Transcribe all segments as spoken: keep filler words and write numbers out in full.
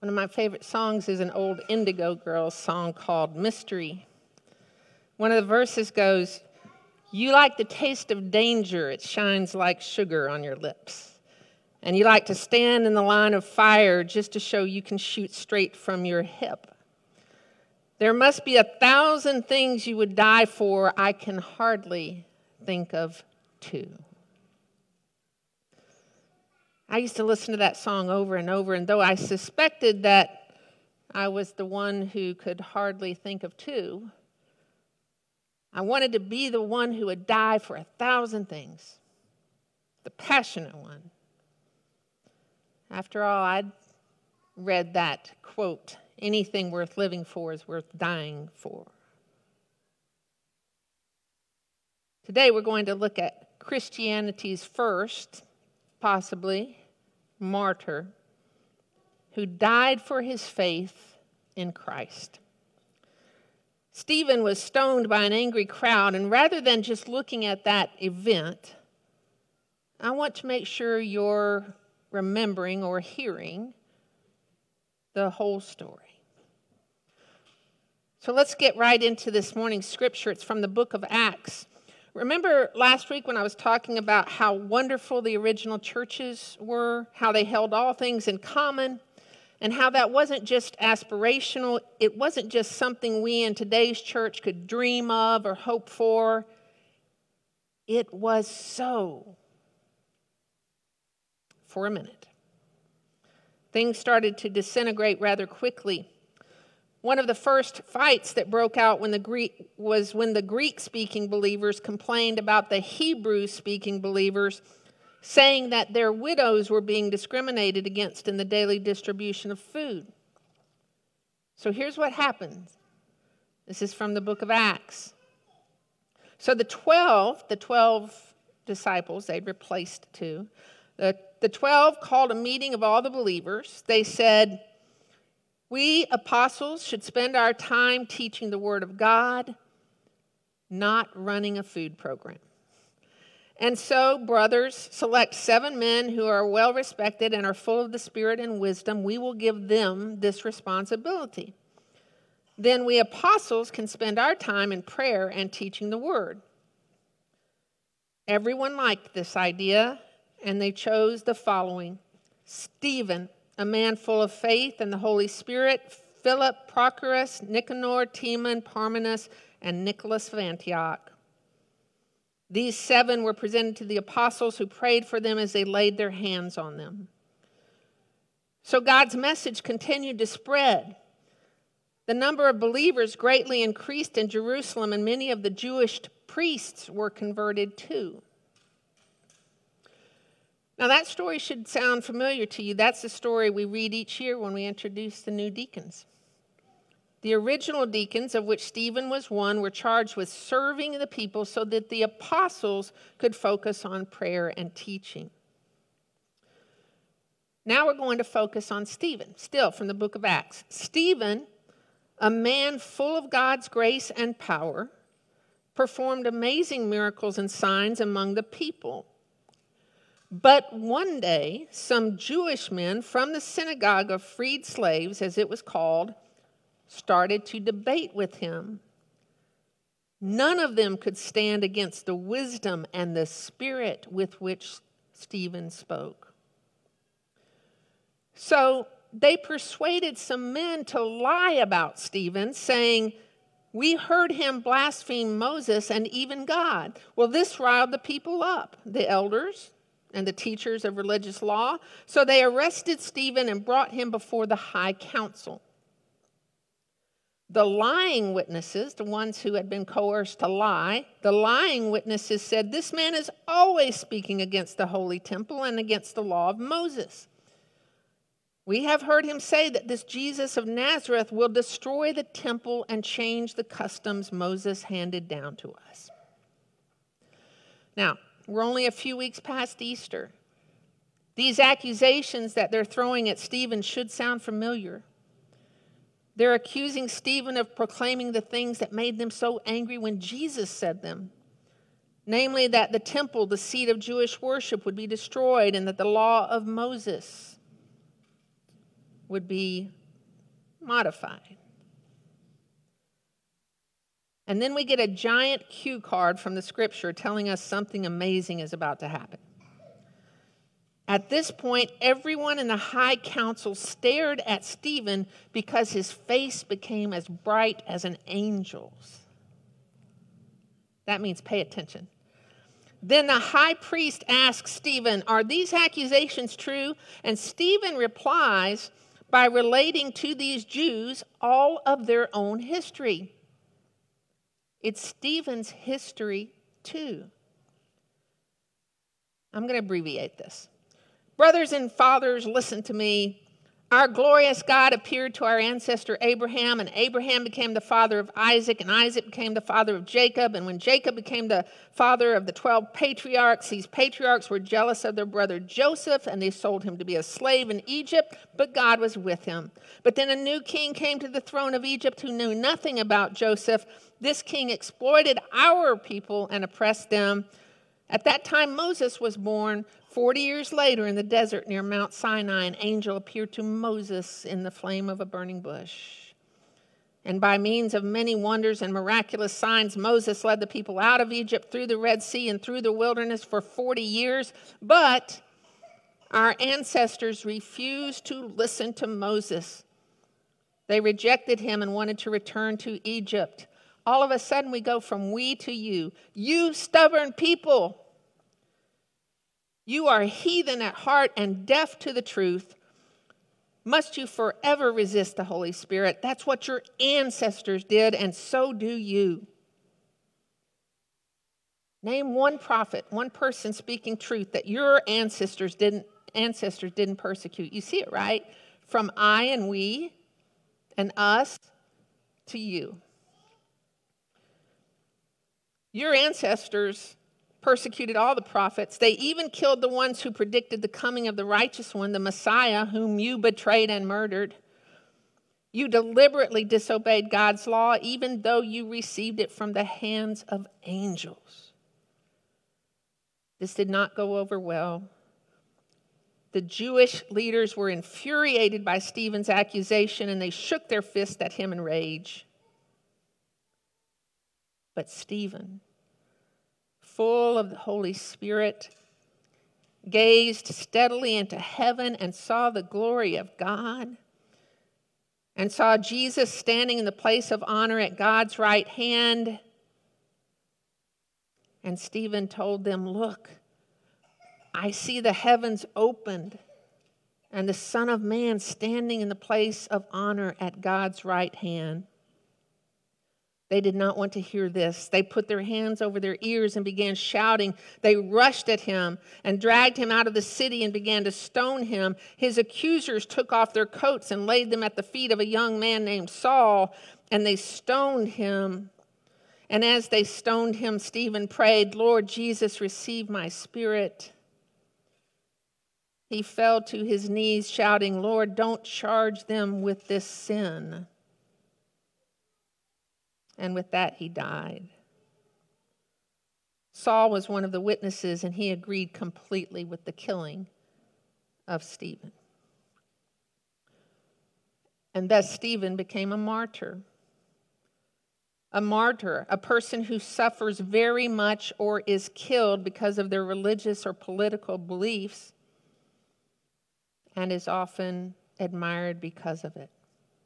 One of my favorite songs is an old Indigo Girls song called Mystery. One of the verses goes, "You like the taste of danger, it shines like sugar on your lips. And you like to stand in the line of fire just to show you can shoot straight from your hip. There must be a thousand things you would die for, I can hardly think of two." I used to listen to that song over and over, and though I suspected that I was the one who could hardly think of two, I wanted to be the one who would die for a thousand things, the passionate one. After all, I'd read that quote, "Anything worth living for is worth dying for." Today we're going to look at Christianity's first, possibly, martyr who died for his faith in Christ. Stephen was stoned by an angry crowd, and rather than just looking at that event, I want to make sure you're remembering or hearing the whole story. So let's get right into this morning's scripture. It's from the book of Acts. Remember last week when I was talking about how wonderful the original churches were, how they held all things in common, and how that wasn't just aspirational, it wasn't just something we in today's church could dream of or hope for. It was so. For a minute. Things started to disintegrate rather quickly. One of the first fights that broke out when the Greek was when the Greek-speaking believers complained about the Hebrew-speaking believers, saying that their widows were being discriminated against in the daily distribution of food. So here's what happened. This is from the book of Acts. So the twelve, the twelve disciples, they'd replaced two, the, the twelve called a meeting of all the believers. They said, "We apostles should spend our time teaching the Word of God, not running a food program. And so, brothers, select seven men who are well respected and are full of the Spirit and wisdom. We will give them this responsibility. Then we apostles can spend our time in prayer and teaching the Word." Everyone liked this idea, and they chose the following: Stephen, a man full of faith and the Holy Spirit, Philip, Prochorus, Nicanor, Timon, Parmenas, and Nicholas of Antioch. These seven were presented to the apostles, who prayed for them as they laid their hands on them. So God's message continued to spread. The number of believers greatly increased in Jerusalem, and many of the Jewish priests were converted too. Now that story should sound familiar to you. That's the story we read each year when we introduce the new deacons. The original deacons, of which Stephen was one, were charged with serving the people so that the apostles could focus on prayer and teaching. Now we're going to focus on Stephen, still from the book of Acts. Stephen, a man full of God's grace and power, performed amazing miracles and signs among the people. But one day, some Jewish men from the synagogue of freed slaves, as it was called, started to debate with him. None of them could stand against the wisdom and the spirit with which Stephen spoke. So they persuaded some men to lie about Stephen, saying, "We heard him blaspheme Moses and even God." Well, this riled the people up, the elders and the teachers of religious law. So they arrested Stephen and brought him before the high council. The lying witnesses, the ones who had been coerced to lie, the lying witnesses said, "This man is always speaking against the holy temple and against the law of Moses. We have heard him say that this Jesus of Nazareth will destroy the temple and change the customs Moses handed down to us." Now, we're only a few weeks past Easter. These accusations that they're throwing at Stephen should sound familiar. They're accusing Stephen of proclaiming the things that made them so angry when Jesus said them. Namely, that the temple, the seat of Jewish worship, would be destroyed, and that the law of Moses would be modified. And then we get a giant cue card from the scripture telling us something amazing is about to happen. At this point, everyone in the high council stared at Stephen because his face became as bright as an angel's. That means pay attention. Then the high priest asks Stephen, "Are these accusations true?" And Stephen replies by relating to these Jews all of their own history. It's Stephen's history too. I'm going to abbreviate this. Brothers and fathers, listen to me. Our glorious God appeared to our ancestor Abraham, and Abraham became the father of Isaac, and Isaac became the father of Jacob. And when Jacob became the father of the twelve patriarchs, these patriarchs were jealous of their brother Joseph, and they sold him to be a slave in Egypt, but God was with him. But then a new king came to the throne of Egypt who knew nothing about Joseph. This king exploited our people and oppressed them. At that time, Moses was born. Forty years later, in the desert near Mount Sinai, an angel appeared to Moses in the flame of a burning bush. And by means of many wonders and miraculous signs, Moses led the people out of Egypt through the Red Sea and through the wilderness for forty years. But our ancestors refused to listen to Moses. They rejected him and wanted to return to Egypt. All of a sudden, we go from we to you. You stubborn people. You are heathen at heart and deaf to the truth. Must you forever resist the Holy Spirit? That's what your ancestors did, and so do you. Name one prophet, one person speaking truth that your ancestors didn't ancestors didn't persecute. You see it, right? From I and we and us to you. Your ancestors persecuted all the prophets. They even killed the ones who predicted the coming of the righteous one, the Messiah, whom you betrayed and murdered. You deliberately disobeyed God's law, even though you received it from the hands of angels. This did not go over well. The Jewish leaders were infuriated by Stephen's accusation, and they shook their fist at him in rage. But Stephen, full of the Holy Spirit, gazed steadily into heaven and saw the glory of God, and saw Jesus standing in the place of honor at God's right hand. And Stephen told them, "Look, I see the heavens opened and the Son of Man standing in the place of honor at God's right hand." They did not want to hear this. They put their hands over their ears and began shouting. They rushed at him and dragged him out of the city and began to stone him. His accusers took off their coats and laid them at the feet of a young man named Saul, and they stoned him. And as they stoned him, Stephen prayed, "Lord Jesus, receive my spirit." He fell to his knees, shouting, "Lord, don't charge them with this sin." And with that, he died. Saul was one of the witnesses, and he agreed completely with the killing of Stephen. And thus Stephen became a martyr. A martyr, a person who suffers very much or is killed because of their religious or political beliefs, and is often admired because of it.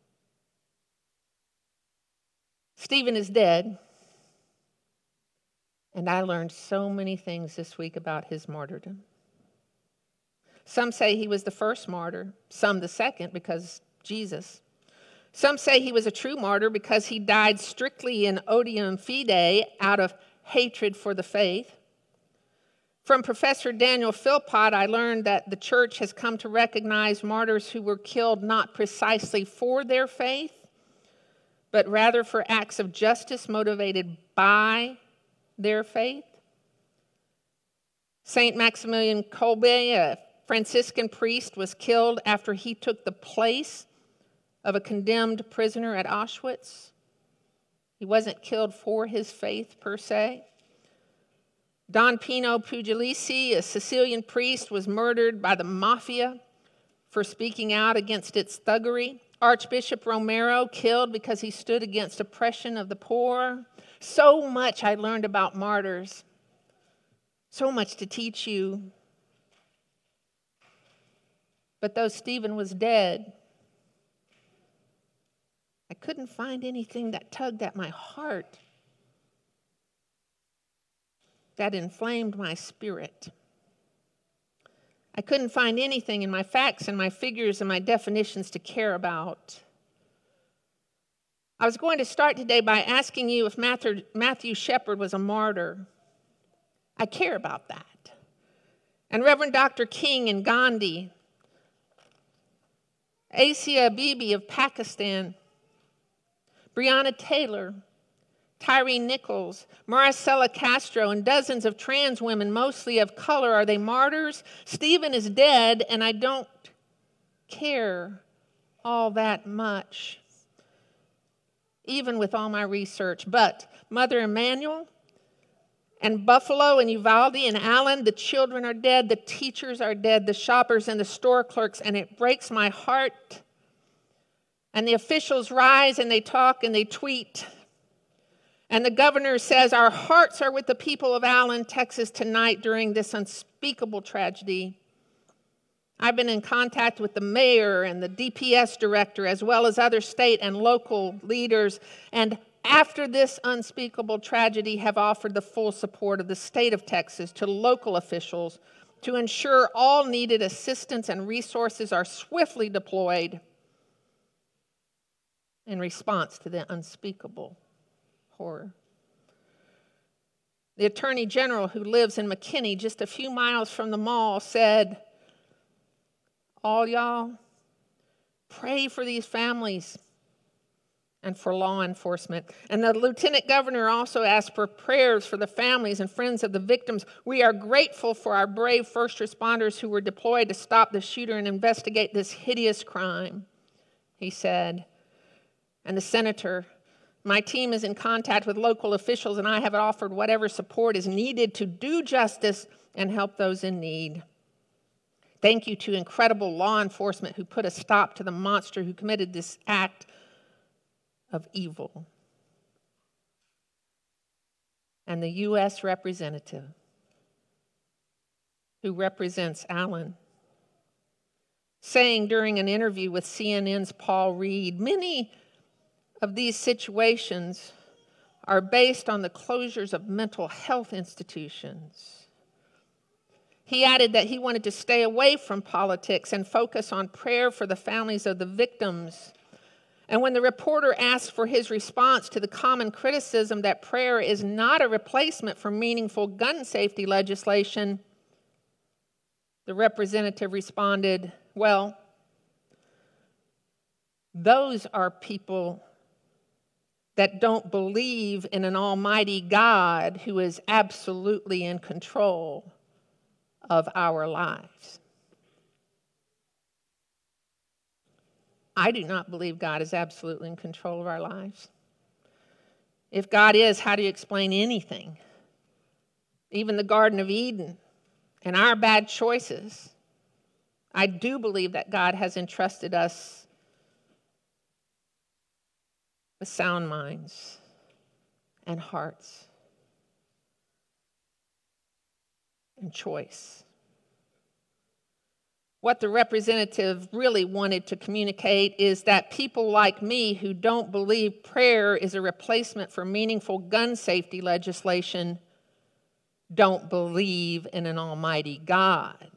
Stephen is dead, and I learned so many things this week about his martyrdom. Some say he was the first martyr, some the second because Jesus. Some say he was a true martyr because he died strictly in odium fide, out of hatred for the faith. From Professor Daniel Philpott, I learned that the church has come to recognize martyrs who were killed not precisely for their faith, but rather for acts of justice motivated by their faith. Saint Maximilian Kolbe, a Franciscan priest, was killed after he took the place of a condemned prisoner at Auschwitz. He wasn't killed for his faith per se. Don Pino Pugliese, a Sicilian priest, was murdered by the mafia for speaking out against its thuggery. Archbishop Romero killed because he stood against oppression of the poor. So much I learned about martyrs. So much to teach you. But though Stephen was dead, I couldn't find anything that tugged at my heart, that inflamed my spirit. I couldn't find anything in my facts and my figures and my definitions to care about. I was going to start today by asking you if Matthew, Matthew Shepard was a martyr. I care about that. And Reverend Doctor King and Gandhi, Asia Bibi of Pakistan, Breonna Taylor, Tyree Nichols, Maricela Castro, and dozens of trans women, mostly of color. Are they martyrs? Stephen is dead, and I don't care all that much, even with all my research. But Mother Emanuel and Buffalo and Uvalde and Allen, the children are dead, the teachers are dead, the shoppers and the store clerks, and it breaks my heart. And the officials rise and they talk and they tweet. And the governor says, our hearts are with the people of Allen, Texas tonight during this unspeakable tragedy. I've been in contact with the mayor and the D P S director, as well as other state and local leaders, and after this unspeakable tragedy have offered the full support of the state of Texas to local officials to ensure all needed assistance and resources are swiftly deployed in response to the unspeakable horror. The Attorney General, who lives in McKinney, just a few miles from the mall, said, all y'all, pray for these families and for law enforcement. And the Lieutenant Governor also asked for prayers for the families and friends of the victims. We are grateful for our brave first responders who were deployed to stop the shooter and investigate this hideous crime, he said. And the senator, my team is in contact with local officials, and I have offered whatever support is needed to do justice and help those in need. Thank you to incredible law enforcement who put a stop to the monster who committed this act of evil. And the U S representative who represents Allen, saying during an interview with C N N's Paul Reed, many of these situations are based on the closures of mental health institutions. He added that he wanted to stay away from politics and focus on prayer for the families of the victims. And when the reporter asked for his response to the common criticism that prayer is not a replacement for meaningful gun safety legislation, the representative responded, well, those are people that don't believe in an almighty God who is absolutely in control of our lives. I do not believe God is absolutely in control of our lives. If God is, how do you explain anything? Even the Garden of Eden and our bad choices. I do believe that God has entrusted us with sound minds and hearts and choice. What the representative really wanted to communicate is that people like me who don't believe prayer is a replacement for meaningful gun safety legislation don't believe in an almighty God.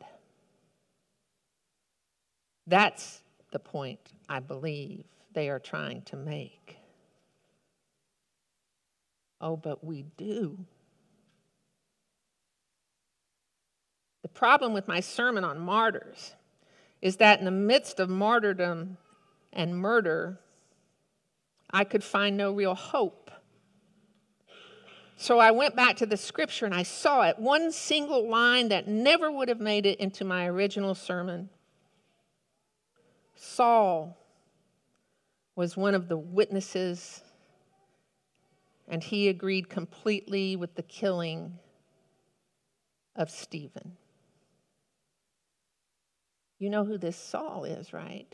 That's the point I believe they are trying to make. Oh, but we do. The problem with my sermon on martyrs is that in the midst of martyrdom and murder, I could find no real hope. So I went back to the scripture and I saw it, one single line that never would have made it into my original sermon. Saul was one of the witnesses, and he agreed completely with the killing of Stephen. You know who this Saul is, right?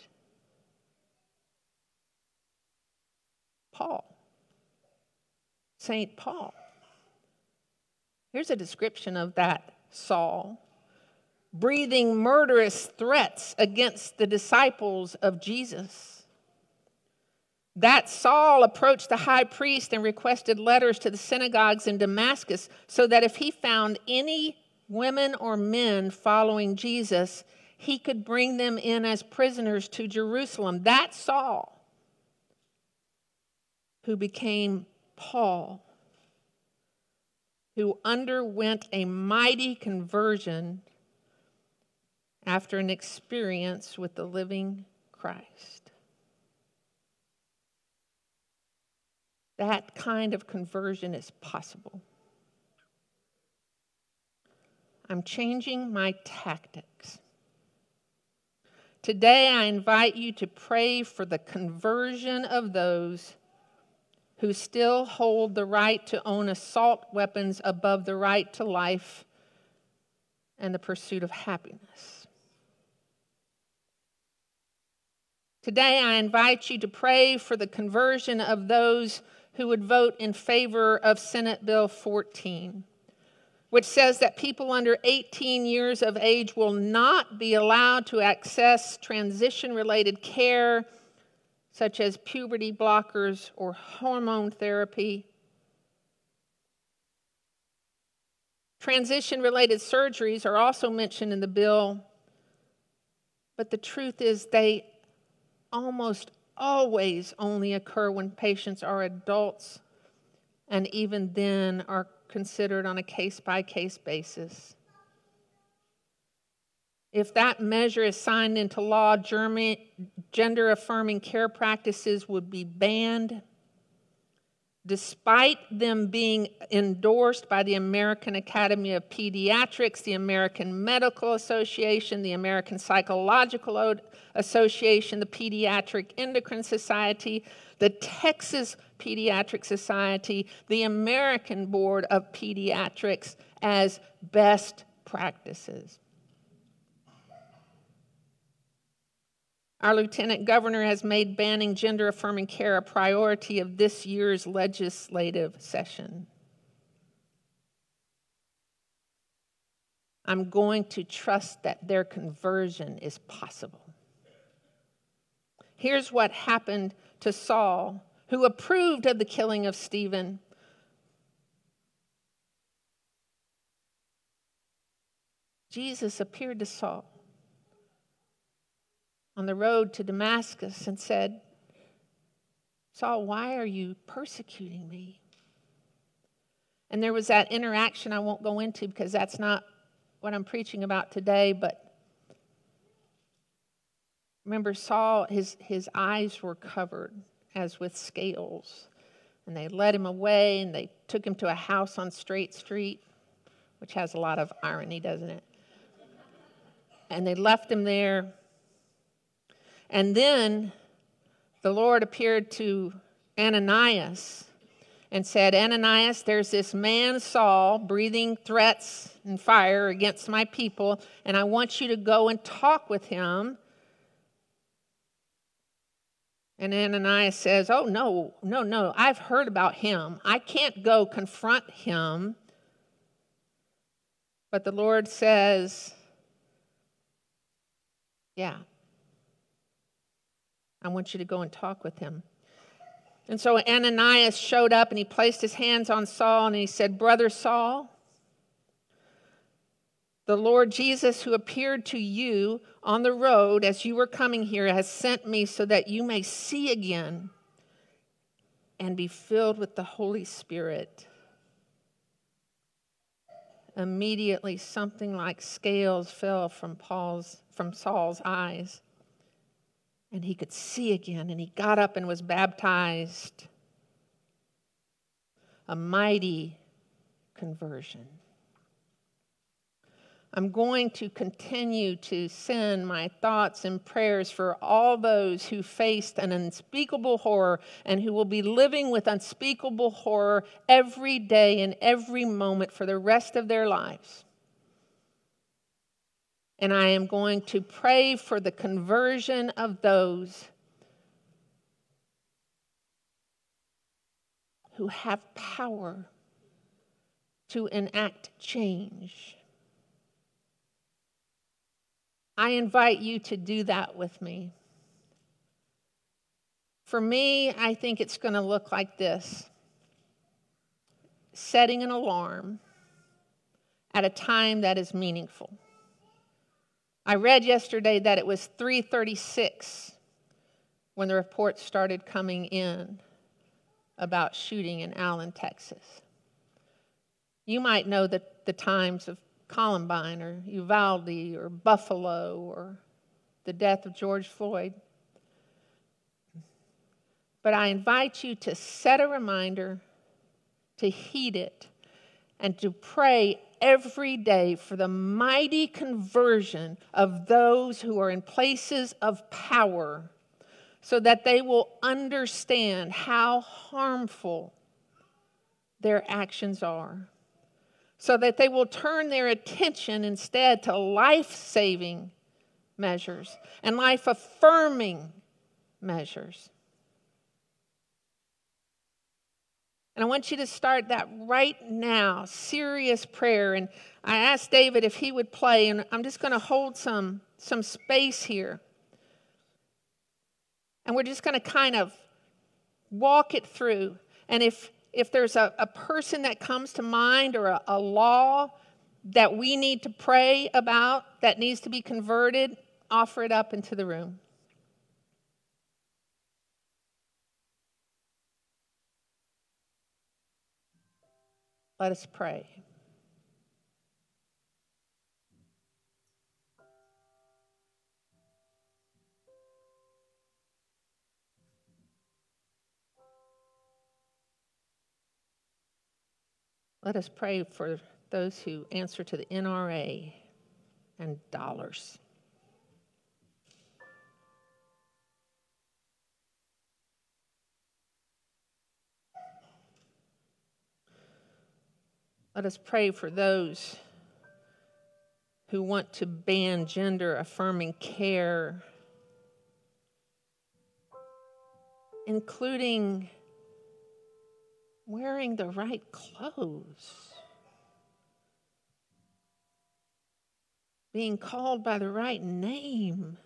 Paul. Saint Paul. Here's a description of that Saul. Breathing murderous threats against the disciples of Jesus. That Saul approached the high priest and requested letters to the synagogues in Damascus so that if he found any women or men following Jesus, he could bring them in as prisoners to Jerusalem. That Saul, who became Paul, who underwent a mighty conversion after an experience with the living Christ. That kind of conversion is possible. I'm changing my tactics. Today, I invite you to pray for the conversion of those who still hold the right to own assault weapons above the right to life and the pursuit of happiness. Today, I invite you to pray for the conversion of those who would vote in favor of Senate Bill fourteen, which says that people under eighteen years of age will not be allowed to access transition-related care, such as puberty blockers or hormone therapy. Transition-related surgeries are also mentioned in the bill, but the truth is they almost always only occur when patients are adults, and even then are considered on a case-by-case basis. If that measure is signed into law, gender-affirming care practices would be banned, despite them being endorsed by the American Academy of Pediatrics, the American Medical Association, the American Psychological Association, the Pediatric Endocrine Society, the Texas Pediatric Society, the American Board of Pediatrics as best practices. Our Lieutenant Governor has made banning gender-affirming care a priority of this year's legislative session. I'm going to trust that their conversion is possible. Here's what happened to Saul, who approved of the killing of Stephen. Jesus appeared to Saul on the road to Damascus and said, Saul, why are you persecuting me? And there was that interaction I won't go into because that's not what I'm preaching about today, but remember Saul, his, his eyes were covered as with scales, and they led him away and they took him to a house on Straight Street, which has a lot of irony, doesn't it? And they left him there. And then the Lord appeared to Ananias and said, Ananias, there's this man Saul breathing threats and fire against my people, and I want you to go and talk with him. And Ananias says, oh, no, no, no, I've heard about him. I can't go confront him. But the Lord says, yeah, I want you to go and talk with him. And so Ananias showed up and he placed his hands on Saul and he said, Brother Saul, the Lord Jesus who appeared to you on the road as you were coming here has sent me so that you may see again and be filled with the Holy Spirit. Immediately something like scales fell from Paul's, from Saul's eyes. And he could see again, and he got up and was baptized. A mighty conversion. I'm going to continue to send my thoughts and prayers for all those who faced an unspeakable horror and who will be living with unspeakable horror every day and every moment for the rest of their lives. And I am going to pray for the conversion of those who have power to enact change. I invite you to do that with me. For me, I think it's going to look like this: setting an alarm at a time that is meaningful. I read yesterday that it was three thirty-six when the reports started coming in about shooting in Allen, Texas. You might know the, the times of Columbine or Uvalde or Buffalo or the death of George Floyd. But I invite you to set a reminder, to heed it, and to pray every day for the mighty conversion of those who are in places of power, so that they will understand how harmful their actions are, so that they will turn their attention instead to life-saving measures and life-affirming measures. And I want you to start that right now, serious prayer. And I asked David if he would play, and I'm just going to hold some, some space here. And we're just going to kind of walk it through. And if, if there's a, a person that comes to mind or a, a law that we need to pray about that needs to be converted, offer it up into the room. Let us pray. Let us pray for those who answer to the N R A and dollars. Let us pray for those who want to ban gender-affirming care, including wearing the right clothes, being called by the right name.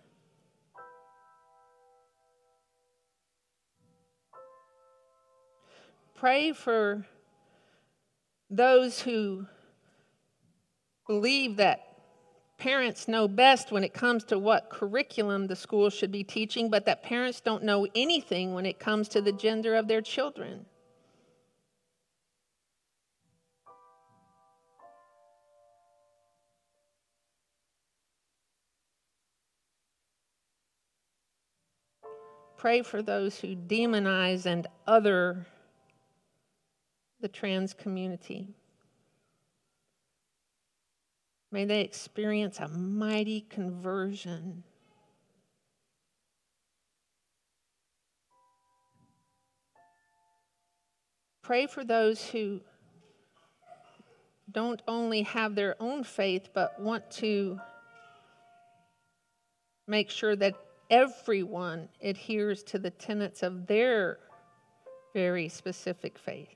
Pray for those who believe that parents know best when it comes to what curriculum the school should be teaching, but that parents don't know anything when it comes to the gender of their children. Pray for those who demonize and other the trans community. May they experience a mighty conversion. Pray for those who don't only have their own faith, but want to make sure that everyone adheres to the tenets of their very specific faith.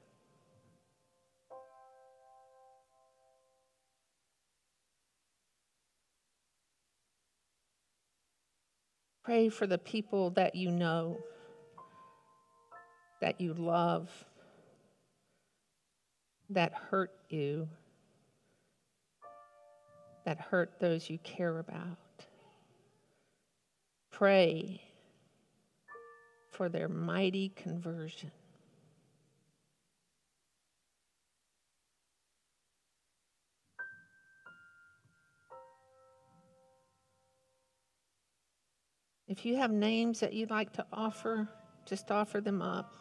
Pray for the people that you know, that you love, that hurt you, that hurt those you care about. Pray for their mighty conversion. If you have names that you'd like to offer, just offer them up.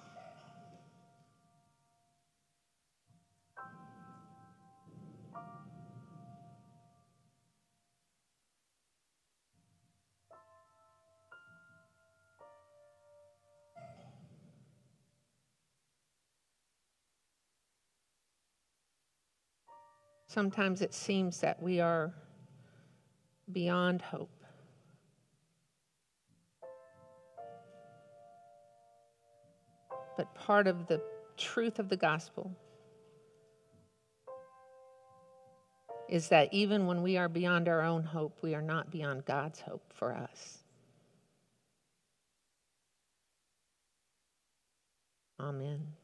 Sometimes it seems that we are beyond hope. But part of the truth of the gospel is that even when we are beyond our own hope, we are not beyond God's hope for us. Amen.